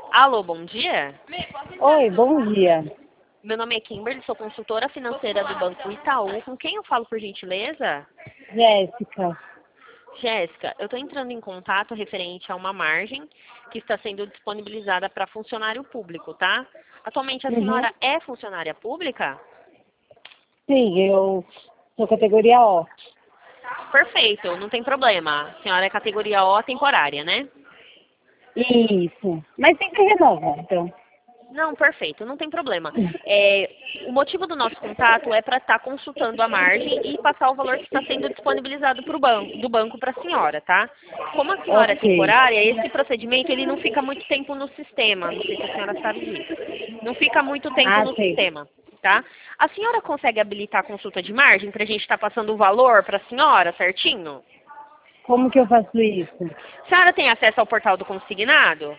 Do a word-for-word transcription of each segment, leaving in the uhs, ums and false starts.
Alô, bom dia. Oi, bom dia. Meu nome é Kimberly, sou consultora financeira do Banco Itaú. Com quem eu falo, por gentileza? Jéssica. Jéssica, eu estou entrando em contato referente a uma margem que está sendo disponibilizada para funcionário público, tá? Atualmente a Uhum. senhora é funcionária pública? Sim, eu sou categoria O. Perfeito, não tem problema. A senhora é categoria O temporária, né? Isso. Mas sempre renova, então. Não, perfeito, não tem problema. É, o motivo do nosso contato é para estar consultando a margem e passar o valor que está sendo disponibilizado pro banco, do banco para a senhora, tá? Como a senhora é Ok. temporária, esse procedimento ele não fica muito tempo no sistema, não sei se a senhora sabe disso. Não fica muito tempo Ah, no sei. sistema, tá? A senhora consegue habilitar a consulta de margem para a gente estar passando o valor para a senhora certinho? Como que eu faço isso? A senhora tem acesso ao portal do consignado?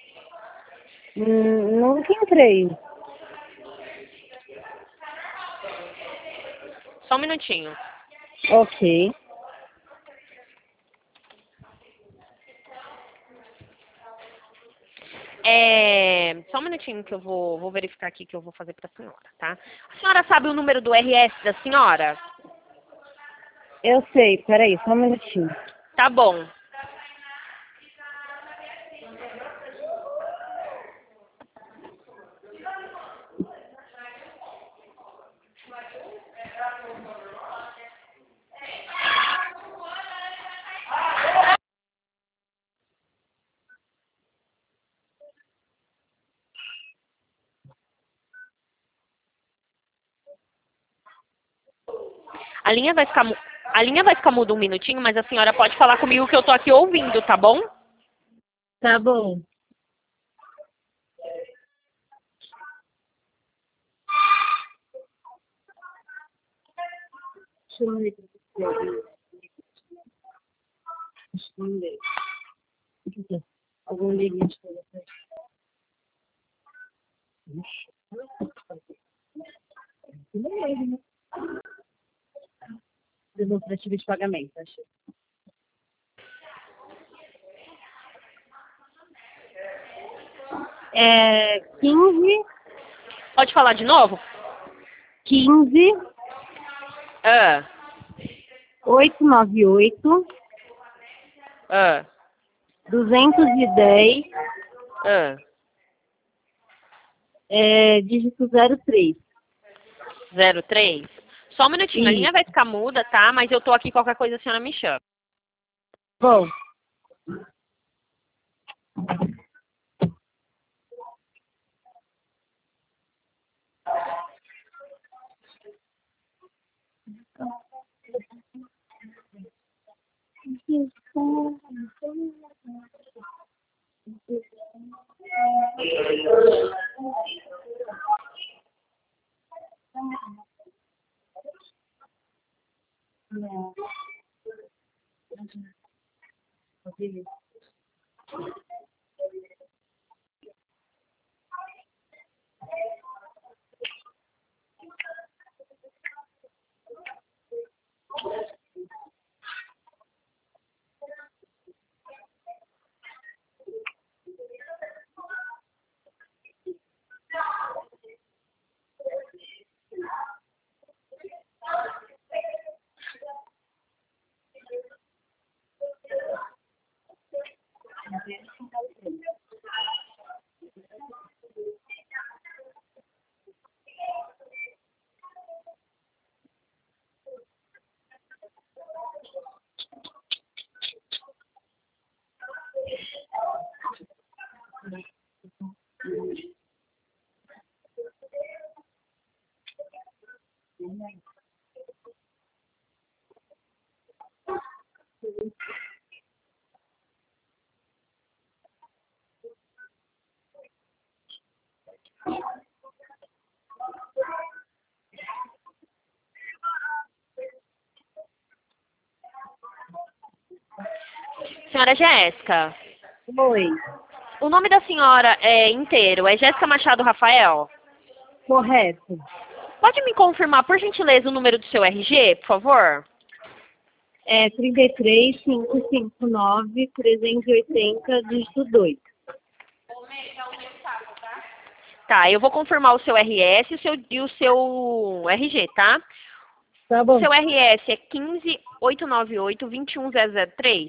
Hum, nunca entrei. Só um minutinho. Ok. É, só um minutinho que eu vou, vou verificar aqui que eu vou fazer para a senhora, tá? A senhora sabe o número do R S da senhora? Eu sei, peraí, só um minutinho. Tá bom. A linha vai ficar, mu- a linha vai ficar muda um minutinho, mas a senhora pode falar comigo que eu tô aqui ouvindo, tá bom? Tá bom. Deixa eu ver. Responder. Algum limite para você? Demonstrativo de pagamento, achei. É quinze, Pode falar de novo? quinze, Ah, oitocentos e noventa e oito, ah, duzentos e dez, ah. é, dígito zero três. zero três. Só um minutinho, a linha Isso. vai ficar muda, tá? Mas eu tô aqui, qualquer coisa a senhora me chama. Bom, Senhora Jéssica, oi. o nome da senhora é inteiro, é Jéssica Machado Rafael? Correto. Pode me confirmar, por gentileza, o número do seu R G, por favor? É trinta e três, quinhentos e cinquenta e nove, trezentos e oitenta, dígito dois. Tá, eu vou confirmar o seu R S e o seu, e o seu R G, tá? Tá O bom. seu R S é um cinco oito nove oito, dois um zero zero três.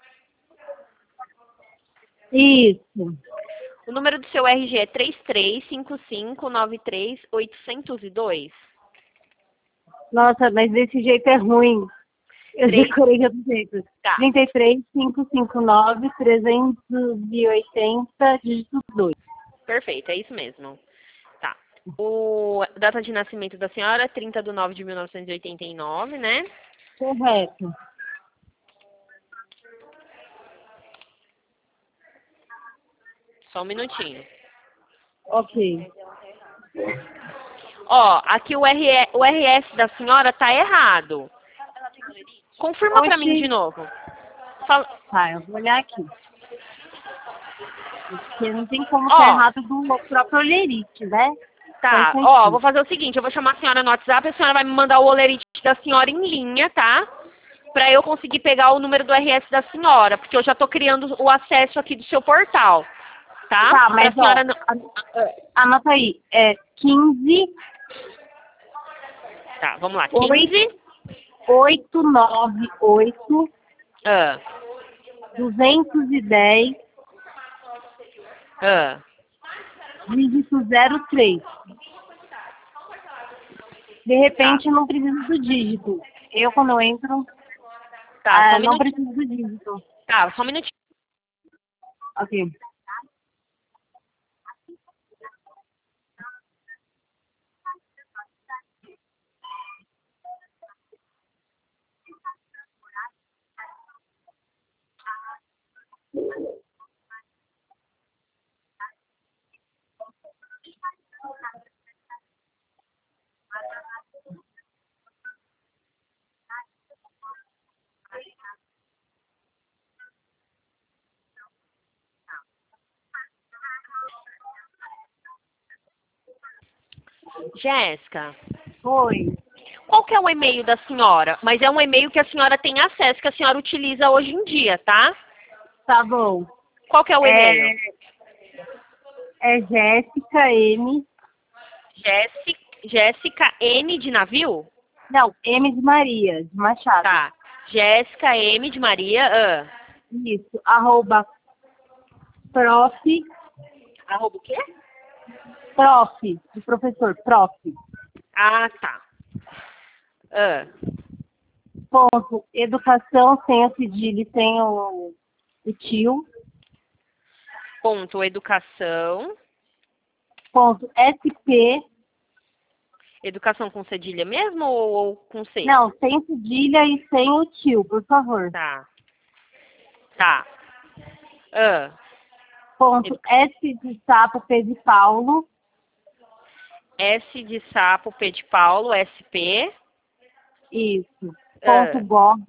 Isso. O número do seu R G é três três cinco cinco nove três oito zero dois. Nossa, mas desse jeito é ruim. Eu Três. decorei de outro jeito. Tá, trinta e três, quinhentos e cinquenta e nove, trezentos e oitenta, dígito dois. perfeito, é isso mesmo. Tá. O data de nascimento da senhora é trinta de nove de mil novecentos e oitenta e nove, né? Correto. Só um minutinho. Ok. Ó, aqui o, R E o R S da senhora tá errado. Confirma pra mim Oxi. de novo. Fala... Tá, eu vou olhar aqui. Porque não tem como Ó. estar errado do próprio Olerite, né? Tá, Faz ó, sentido. vou fazer o seguinte, eu vou chamar a senhora no WhatsApp, a senhora vai me mandar o olerite da senhora em linha, tá? Pra eu conseguir pegar o número do R S da senhora, porque eu já tô criando o acesso aqui do seu portal, tá? Tá, mas pra ó, senhora não... a- anota aí. É quinze, Tá, vamos lá, quinze, oito nove oito, ah, duzentos e dez, ah, dígito zero três. De repente não precisa do dígito. Eu quando eu entro, tá, só ah, um não minutinho, preciso do dígito. tá, só um minutinho. Ok. Jéssica, Foi. qual que é o e-mail da senhora? Mas é um e-mail que a senhora tem acesso, que a senhora utiliza hoje em dia, tá? Tá bom. Qual que é o e-mail? É, é Jéssica M. Jéssica, Jéssica N de navio? Não, M de Maria, de Machado. Tá. Jéssica M de Maria. Ah. Isso. Arroba prof. Arroba o quê? Prof. De professor. Prof. Ah, tá. Ah. Ponto. Educação sem o cedilha e sem o, o tio. Ponto educação. Ponto. S P. Educação com cedilha mesmo ou, ou com C? Não, sem cedilha e sem o tio, por favor. Tá. Tá. Ah. Ponto. Edu- S de sapo, P de Paulo. S de sapo, P de Paulo, S P. Isso. Ponto Ah. gov.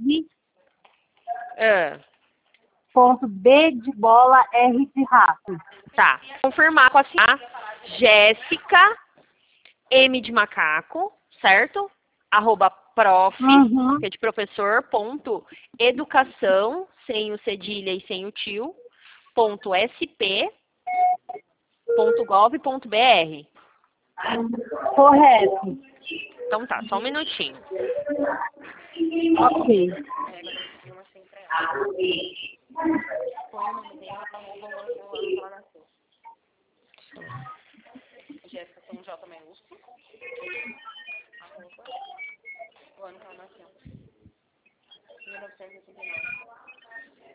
Ah. Ponto B de bola, R de rato. Tá. Confirmar com a senhora. Jéssica M de macaco, certo? Arroba prof, Uhum. que é de professor, ponto educação, sem o cedilha e sem o tio, ponto sp, ponto gov, ponto br. Correto. Então tá, só um minutinho. Ok. Jéssica com J maiúsculo. Arroba. O ano que ela nasceu. mil novecentos e oitenta e nove.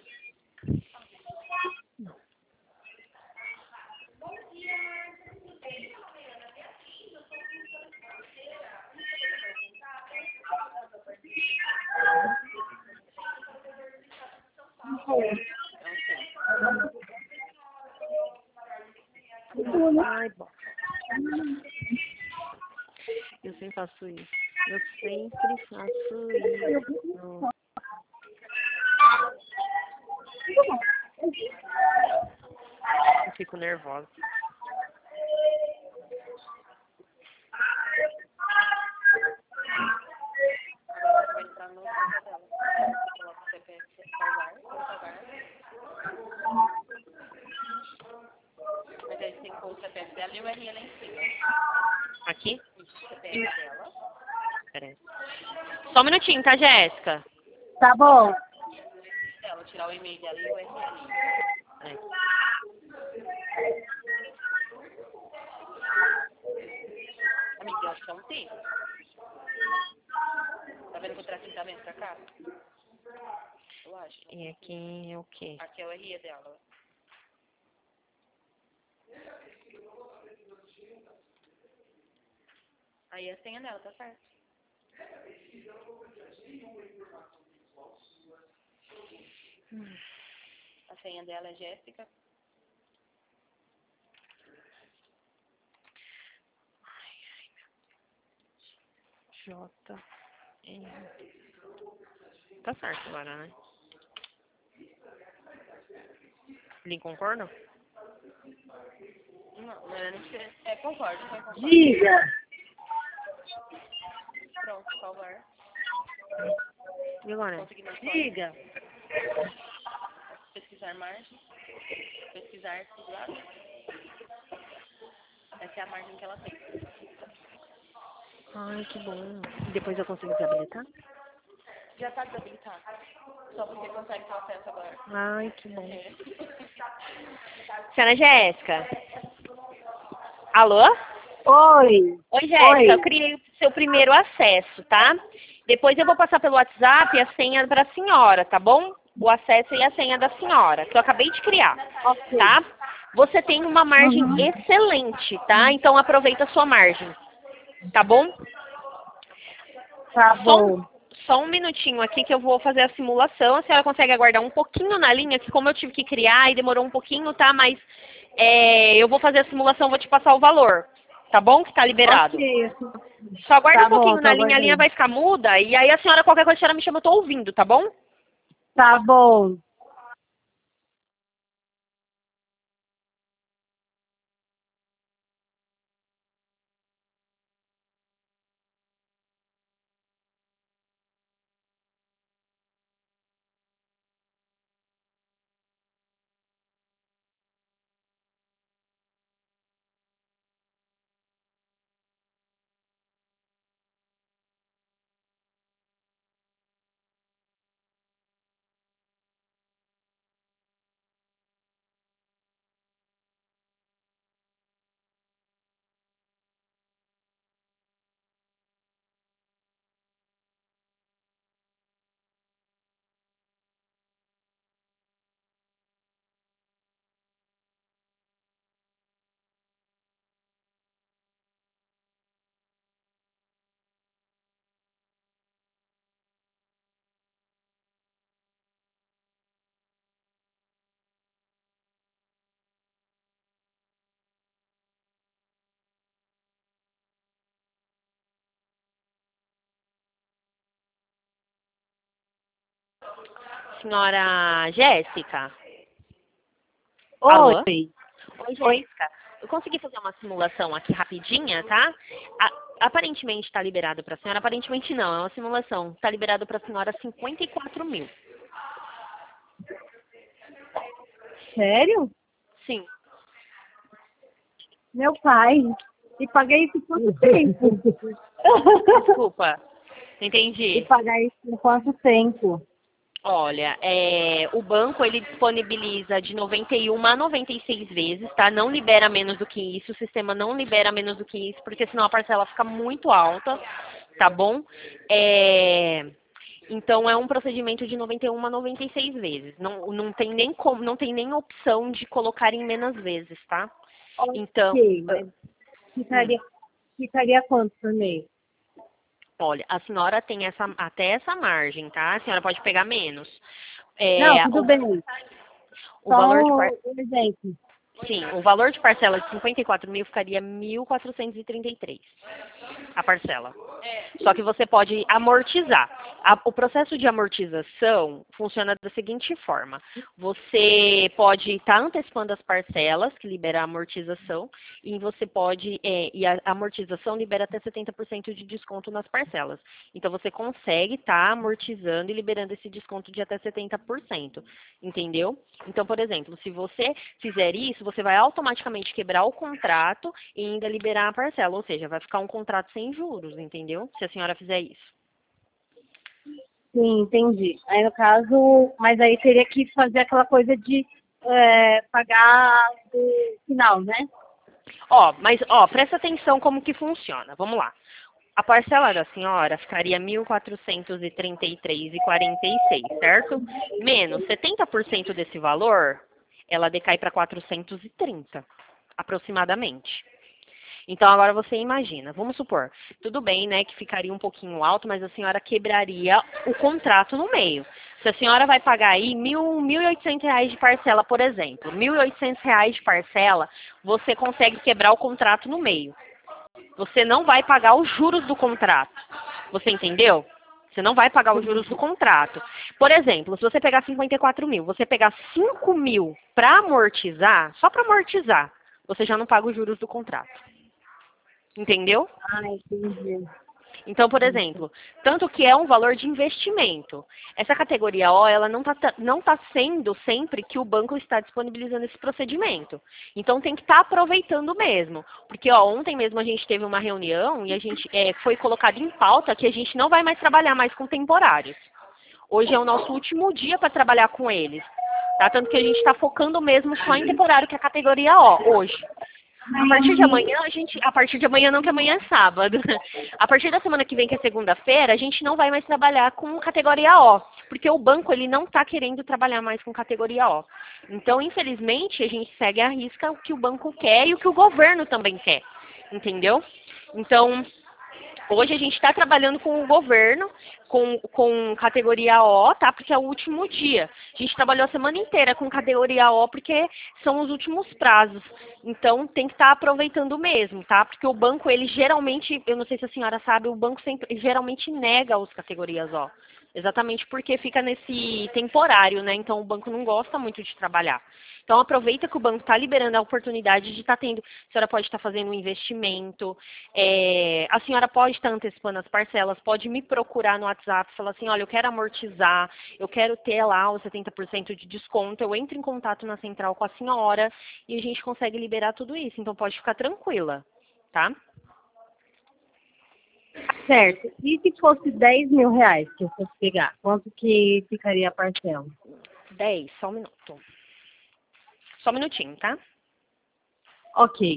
Ai, bom. Eu sempre faço isso. Eu sempre faço isso. Eu fico nervosa. Agora você vai entrar no conta dela. Coloca o C P F salvar, salvar. Mas aí você tem que pôr o C P F dela Eu errei lá em cima. Aqui? Você pega ela. Peraí. Só um minutinho, tá, Jéssica? Tá bom. Ela tirar o e-mail dela e o U R L. É. Amiga, eu acho que é um T. Tá vendo que o tracinho tá vendo pra cá? Eu acho. E aqui é o quê? Aqui é o R E dela. Aí a senha dela, tá certo? Hum. A senha dela é Jéssica. Ai, ai, meu Deus. J. E. Tá certo agora, né? Lin concorda? Não, não é nem que... É, concordo, foi concordo. Diga. Pronto, salvar. E agora? Diga. Pesquisar margem. Pesquisar tudo lá. Essa é a margem que ela tem. Ai, que bom. Depois eu consigo desabilitar? Já tá desabilitado. Só você consegue ter acesso agora. Ai, que bom. É. Senhora Jéssica. Alô? Oi. Oi, Jéssica. Oi. Eu criei o seu primeiro acesso, tá? Depois eu vou passar pelo WhatsApp a senha para a senhora, tá bom? O acesso e a senha da senhora, que eu acabei de criar, Okay. tá? Você tem uma margem Uhum. excelente, tá? Então aproveita a sua margem, tá bom? Tá Só bom. um, só um minutinho aqui que eu vou fazer a simulação. A senhora consegue aguardar um pouquinho na linha, que como eu tive que criar e demorou um pouquinho, tá? Mas é, eu vou fazer a simulação, vou te passar o valor, tá bom? Que tá liberado. Ok. Só aguarda Tá um pouquinho bom, tô na linha, a linha aguardando. vai ficar muda. E aí a senhora, qualquer coisa, a senhora me chama, eu tô ouvindo, tá bom? Tá bom. Senhora Jéssica? Alô? Oi. Oi, Jéssica. Eu consegui fazer uma simulação aqui rapidinha, tá? A- aparentemente está liberado para a senhora. Aparentemente não, é uma simulação. Está liberado para a senhora cinquenta e quatro mil. Sério? Sim. Meu pai. E paguei isso por quanto tempo? Desculpa. Entendi. E pagar isso por quanto tempo? Olha, é, o banco ele disponibiliza de noventa e um a noventa e seis vezes, tá? Não libera menos do que isso, o sistema não libera menos do que isso, porque senão a parcela fica muito alta, tá bom? É, então é um procedimento de noventa e um a noventa e seis vezes. Não, não tem nem como, não tem nem opção de colocar em menos vezes, tá? Então, Ok, mas ficaria, ficaria quanto por mês? olha, a senhora tem essa, até essa margem, tá? A senhora pode pegar menos. Não, É, tudo o, bem. o Só valor de par... um exemplo. Sim, o valor de parcela de cinquenta e quatro mil ficaria mil quatrocentos e trinta e três a parcela. Só que você pode amortizar. A- o processo de amortização funciona da seguinte forma. Você pode estar antecipando as parcelas, que libera a amortização, e você pode, é, e a amortização libera até setenta por cento de desconto nas parcelas. Então você consegue estar amortizando e liberando esse desconto de até setenta por cento. Entendeu? Então, por exemplo, se você fizer isso, isso, você vai automaticamente quebrar o contrato e ainda liberar a parcela. Ou seja, vai ficar um contrato sem juros, entendeu? Se a senhora fizer isso. Sim, entendi. Aí no caso, mas aí teria que fazer aquela coisa de é, pagar do final, né? Ó, mas ó, presta atenção como que funciona. Vamos lá. A parcela da senhora ficaria mil quatrocentos e trinta e três reais e quarenta e seis centavos, certo? Menos setenta por cento desse valor, ela decai para quatrocentos e trinta, aproximadamente. Então agora você imagina, vamos supor, tudo bem, né, que ficaria um pouquinho alto, mas a senhora quebraria o contrato no meio. Se a senhora vai pagar aí mil, mil e oitocentos reais de parcela, por exemplo, mil e oitocentos reais de parcela, você consegue quebrar o contrato no meio. Você não vai pagar os juros do contrato. Você entendeu? Você não vai pagar os juros do contrato. Por exemplo, se você pegar cinquenta e quatro mil, você pegar cinco mil para amortizar, só para amortizar, você já não paga os juros do contrato. Entendeu? Ah, entendi. Então, por exemplo, tanto que é um valor de investimento. Essa categoria O, ela não está não tá sendo sempre que o banco está disponibilizando esse procedimento. Então, tem que estar tá aproveitando mesmo. Porque ó, ontem mesmo a gente teve uma reunião e a gente é, foi colocado em pauta que a gente não vai mais trabalhar mais com temporários. Hoje é o nosso último dia para trabalhar com eles. Tá? Tanto que a gente está focando mesmo só em temporário, que é a categoria O, hoje. A partir de amanhã, a gente. A partir de amanhã não, que amanhã é sábado. A partir da semana que vem, que é segunda-feira, a gente não vai mais trabalhar com categoria O. Porque o banco ele não está querendo trabalhar mais com categoria O. Então, infelizmente, a gente segue à risca o que o banco quer e o que o governo também quer. Entendeu? Então, hoje a gente está trabalhando com o governo, com, com categoria O, tá? Porque é o último dia. A gente trabalhou a semana inteira com categoria O porque são os últimos prazos. Então tem que estar tá aproveitando mesmo, tá? Porque o banco, ele geralmente, eu não sei se a senhora sabe, o banco sempre, geralmente nega as categorias O. Exatamente porque fica nesse temporário, né? Então o banco não gosta muito de trabalhar. Então aproveita que o banco está liberando a oportunidade de estar tá tendo, a senhora pode estar tá fazendo um investimento, é, a senhora pode estar tá antecipando as parcelas, pode me procurar no WhatsApp e falar assim, olha, eu quero amortizar, eu quero ter lá os setenta por cento de desconto, eu entro em contato na central com a senhora e a gente consegue liberar tudo isso. Então pode ficar tranquila, tá? Certo. E se fosse dez mil reais que eu fosse pegar, quanto que ficaria a parcela? dez, só um minuto. Só um minutinho, tá? Ok.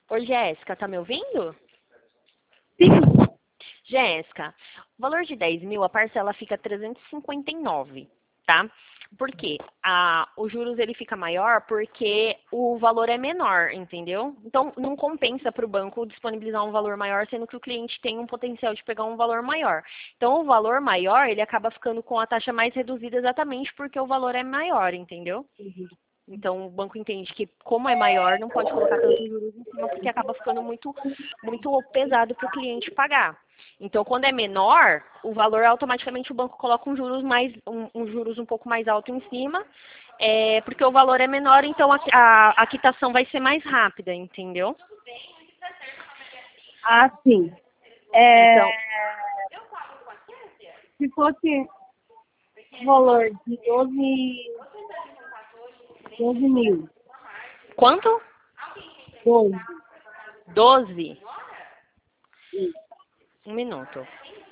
Oi, Jéssica, tá me ouvindo? Sim. Jéssica, o valor de dez mil, a parcela fica trezentos e cinquenta e nove, tá? Por quê? A, os juros ele fica maior porque o valor é menor, entendeu? Então, não compensa para o banco disponibilizar um valor maior, sendo que o cliente tem um potencial de pegar um valor maior. Então, o valor maior, ele acaba ficando com a taxa mais reduzida exatamente porque o valor é maior, entendeu? Então, o banco entende que, como é maior, não pode colocar tantos juros em cima, porque acaba ficando muito, muito pesado para o cliente pagar. Então, quando é menor, o valor, automaticamente, o banco coloca um juros, mais, um, um juros um pouco mais alto em cima, é, porque o valor é menor, então a, a, a quitação vai ser mais rápida, entendeu? Ah, sim. É, Então, se fosse valor de doze doze mil, quanto? doze. Doze. Um minuto.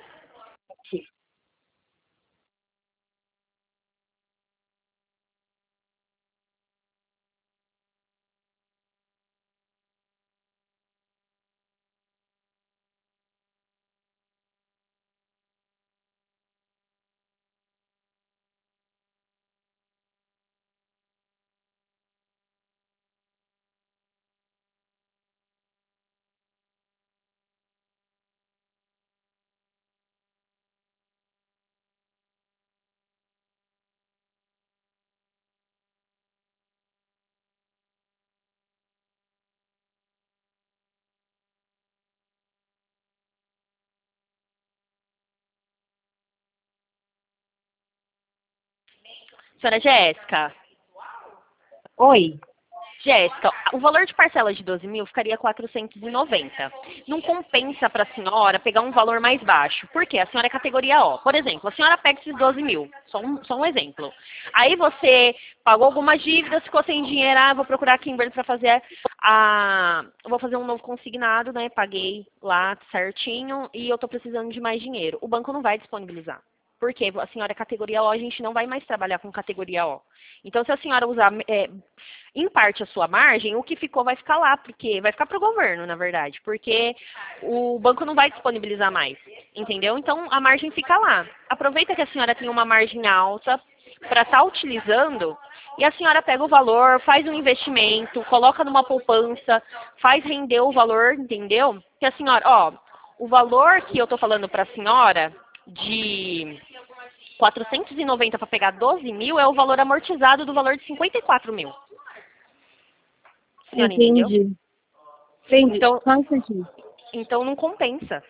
Senhora Jéssica, Oi. Jéssica, o valor de parcela de doze mil ficaria quatrocentos e noventa. Não compensa para a senhora pegar um valor mais baixo. Por quê? A senhora é categoria O. Por exemplo, a senhora pega esses doze mil. Só um, só um exemplo. Aí você pagou algumas dívidas, ficou sem dinheiro. Ah, vou procurar a Kimberly para fazer a... Eu vou fazer um novo consignado, né? Paguei lá certinho e eu estou precisando de mais dinheiro. O banco não vai disponibilizar. Porque a senhora é categoria O, a gente não vai mais trabalhar com categoria O. Então, se a senhora usar, é, em parte, a sua margem, o que ficou vai ficar lá, porque vai ficar para o governo, na verdade, porque o banco não vai disponibilizar mais, entendeu? Então, a margem fica lá. Aproveita que a senhora tem uma margem alta para estar utilizando e a senhora pega o valor, faz um investimento, coloca numa poupança, faz render o valor, entendeu? Que a senhora, ó, o valor que eu estou falando para a senhora de quatrocentos e noventa para pegar doze mil é o valor amortizado do valor de cinquenta e quatro mil. A senhora entendeu? Entendi. Entendi. Então, Só um instantinho. então não compensa.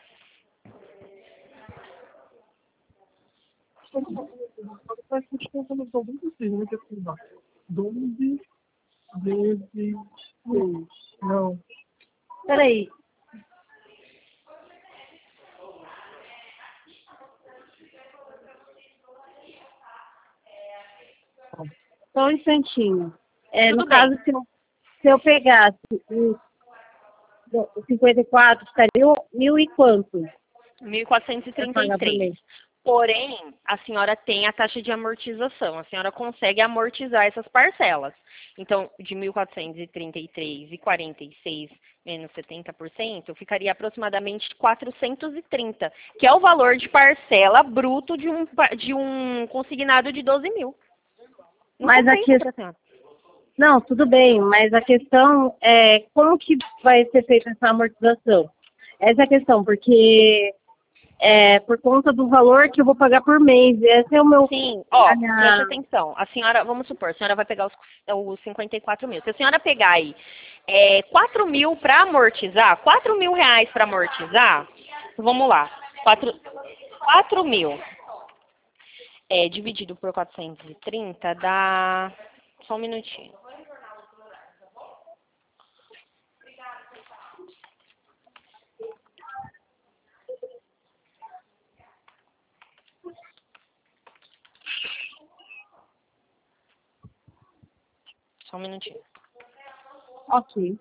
doze vezes seis. Não. Peraí. Só um instantinho. É, no Tudo bem. caso, se eu, se eu pegasse o o cinquenta e quatro, ficaria mil e quanto mil quatrocentos e para trinta e pagar por três. mês? Porém, a senhora tem a taxa de amortização. A senhora consegue amortizar essas parcelas. Então, de mil quatrocentos e trinta e três e quarenta e seis menos setenta por cento, ficaria aproximadamente quatrocentos e trinta, que é o valor de parcela bruto de um, pa- de um consignado de doze mil. Não Mas aqui, compensa para a senhora. não, tudo bem, mas a questão é como que vai ser feita essa amortização? Essa é a questão, porque é por conta do valor que eu vou pagar por mês. Esse é o meu. Sim, ó, A preste minha, atenção. A senhora, vamos supor, a senhora vai pegar os, os cinquenta e quatro mil. Se a senhora pegar aí é, quatro mil para amortizar, quatro mil reais para amortizar, vamos lá, quatro quatro mil é, dividido por quatrocentos e trinta dá, só um minutinho. Só um minutinho. ok.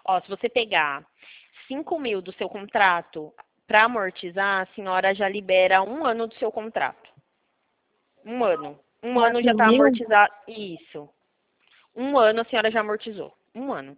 Ó, se você pegar cinco mil do seu contrato para amortizar, a senhora já libera um ano do seu contrato. Um ano. Um ano já quatro está mil amortizado. Isso. Um ano a senhora já amortizou. Um ano.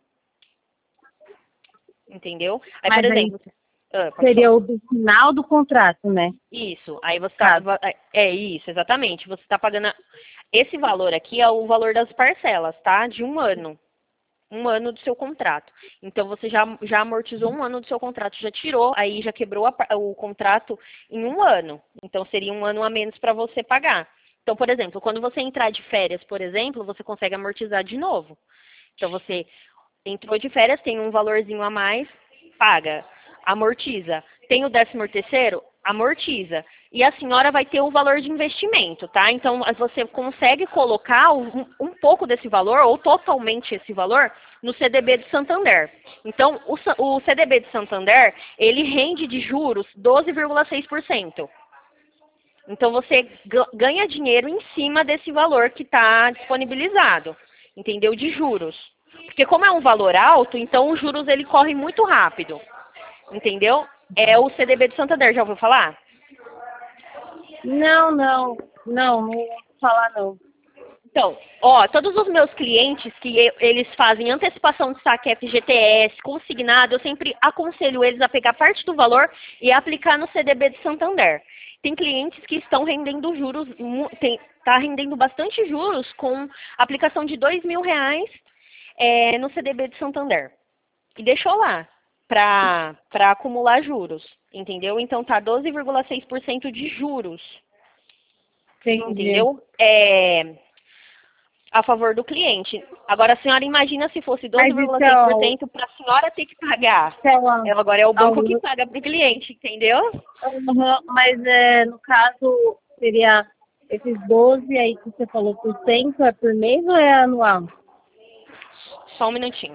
Entendeu? Aí, por mas aí exemplo. Ah, pode seria falar. o do final do contrato, né? Isso. Aí você tá. Caso. É isso, exatamente. Você está pagando. a- Esse valor aqui é o valor das parcelas, tá? De um ano. Um ano do seu contrato. Então você já, já amortizou um ano do seu contrato, já tirou, aí já quebrou a pa- o contrato em um ano. Então seria um ano a menos para você pagar. Então, por exemplo, quando você entrar de férias, por exemplo, você consegue amortizar de novo. Então você entrou de férias, tem um valorzinho a mais, paga, amortiza. Tem o décimo terceiro, amortiza. E a senhora vai ter o valor de investimento, tá? Então você consegue colocar um, um pouco desse valor, ou totalmente esse valor, no C D B de Santander. Então, o, Sa- o C D B de Santander, ele rende de juros doze vírgula seis por cento. Então você ga- ganha dinheiro em cima desse valor que está disponibilizado, entendeu? De juros. Porque como é um valor alto, então os juros ele corre muito rápido, entendeu? É o C D B de Santander, já ouviu falar? Não, não, não, não vou falar não. Então, ó, todos os meus clientes que e- eles fazem antecipação de saque F G T S, consignado, eu sempre aconselho eles a pegar parte do valor e aplicar no C D B de Santander. Tem clientes que estão rendendo juros, mu- tem, tá rendendo bastante juros com aplicação de dois mil reais é, no C D B de Santander. E deixou lá para para acumular juros, entendeu? Então tá doze vírgula seis por cento de juros, Entendi. entendeu? É, a favor do cliente. Agora, a senhora imagina se fosse Mas isso é, o- doze vírgula seis por cento para a senhora ter que pagar. isso é uma, Ela agora é o banco que algo- paga para o cliente, entendeu? Uhum, mas é, no caso seria esses doze aí que você falou por cento, é por mês ou é anual? Só um minutinho.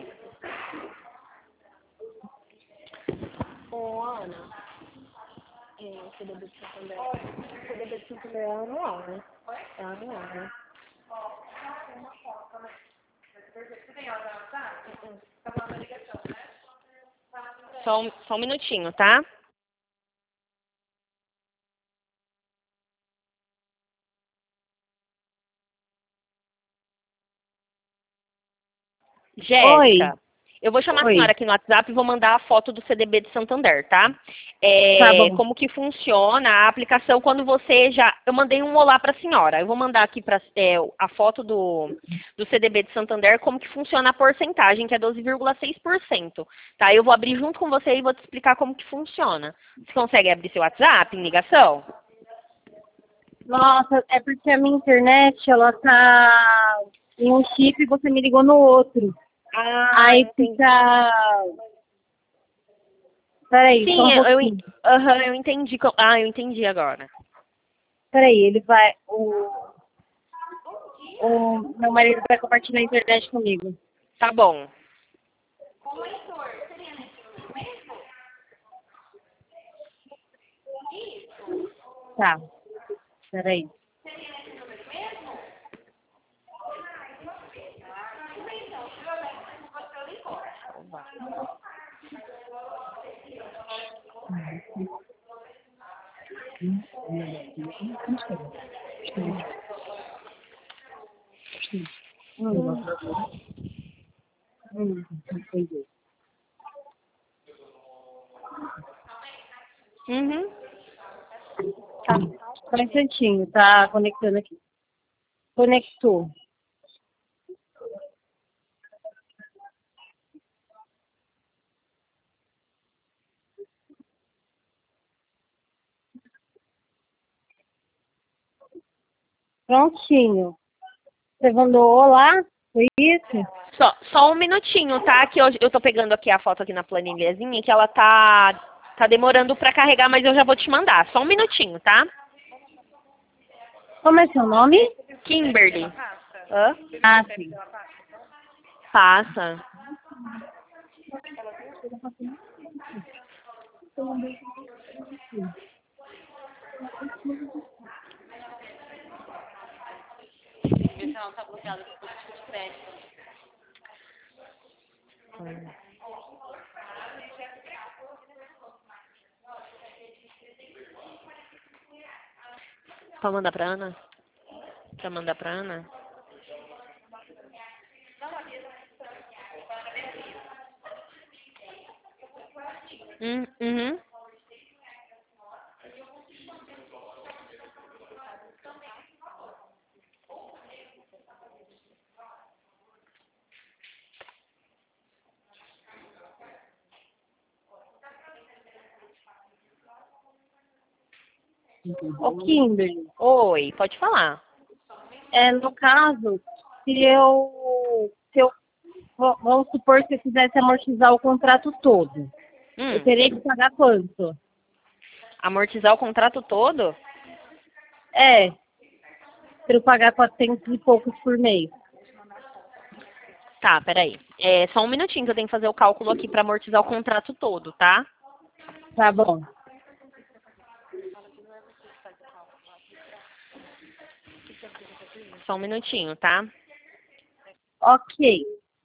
Ô, Ana, é, o C D B de Santander. O C D B de Santander é anual, né? É anual, né? Só um, só um minutinho, tá? Oi, Jéssica, eu vou chamar a oi, senhora aqui no WhatsApp e vou mandar a foto do C D B de Santander, tá? tá É, bom. como que funciona a aplicação quando você já... Eu mandei um olá para a senhora. Eu vou mandar aqui pra, é, a foto do, do C D B de Santander, como que funciona a porcentagem, que é doze vírgula seis por cento. Tá? Eu vou abrir junto com você e vou te explicar como que funciona. Você consegue abrir seu WhatsApp em ligação? Nossa, é porque a minha internet, ela tá em um chip e você me ligou no outro. Ah, Aí entendi. fica... Peraí, só Sim, um eu, eu, pouquinho. aham, eu entendi. co- Ah, eu entendi agora. Peraí, ele vai... O, o meu marido vai compartilhar a internet comigo. Tá bom. Tá, peraí. Hum, hum, entendi. Uhum. Tá, só um instantinho, tá conectando aqui. Conectou. Prontinho. Você mandou olá? Foi isso? Só, só um minutinho, tá? Que eu, eu tô pegando aqui a foto aqui na planilhazinha, que ela tá, tá demorando pra carregar, mas eu já vou te mandar. Só um minutinho, tá? Como é seu nome? Kimberly. Hã? Ah, sim. Passa. Ver se ela não tá bloqueada com política de crédito. Pra mandar pra Ana? Pra mandar pra Ana? Hum, uhum. Ô, Kimberly, Oi, pode falar. é, no caso, se eu, se eu, v- vamos supor que eu quisesse amortizar o contrato todo, eu Hum, teria que pagar quanto? amortizar o contrato todo? É, para eu pagar quatrocentos e poucos por mês. Tá, peraí. É só um minutinho que eu tenho que fazer o cálculo aqui pra amortizar o contrato todo, tá? Tá bom. Só um minutinho, tá? Ok.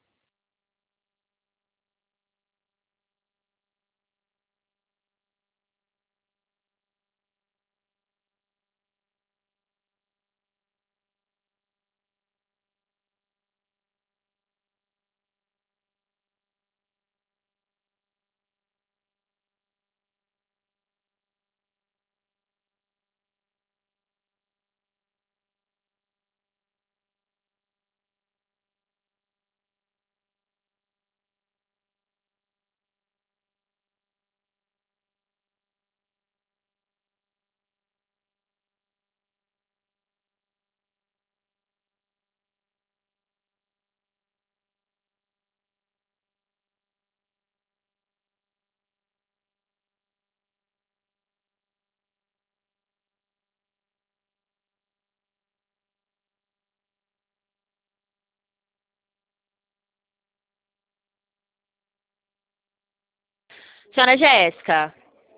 Senhora Jéssica.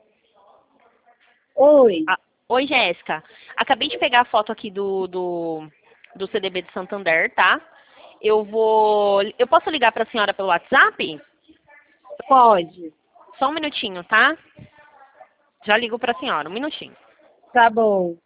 Oi. Ah, oi, Jéssica. Acabei de pegar a foto aqui do, do, do C D B de Santander, tá? Eu vou. Eu posso ligar pra senhora pelo WhatsApp? Pode. Só um minutinho, tá? Já ligo pra senhora, um minutinho. Tá bom.